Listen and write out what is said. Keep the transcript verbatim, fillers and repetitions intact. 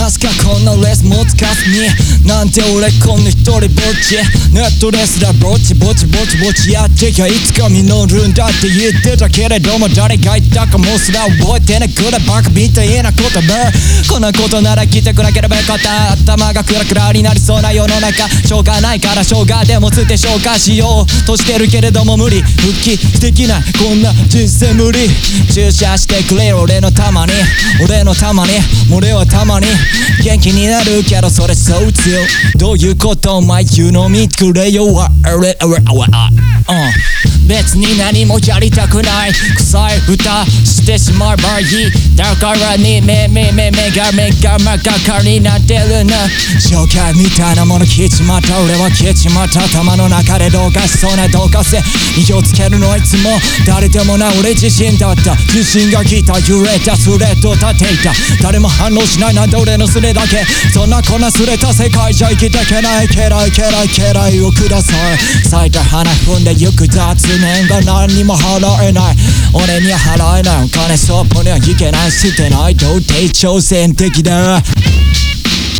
まさかこんなレース持つかすになんて俺こんな一人ぼっちネットレスラーぼちぼちぼちぼちやってきゃいつか実るんだって言ってたけれども誰が言ったかもすら覚えてねくらバカみたいな言葉こんなことなら来てくなければよかった頭がクラクラになりそうな世の中しょうがないからしょうがでもつって消化しようとしてるけれども無理復帰できないこんな人生無理注射してくれよ俺のたまに俺のたまに俺はたまに元気になるけどそれそう強どういうことお前言うの見てくれよわあれあれあわあうん別に何もやりたくない臭い歌してしまえばいいだからにめめめめがめがまがかになってるな紹介みたいなもの消えちまった俺は消えちまった頭の中でどうかしそうなどうかせ火をつけるのはいつも誰でもない俺自身だった自信が来た揺れたスレッド立ていた誰も反応しないなんて俺のスレだけそんなこんなすれた世界じゃ生きてけないけらいけらいけらいをください咲いた花踏んでゆく雑念が何にも払えない俺には払えないお金そこにはいけない捨てないと低挑戦的だ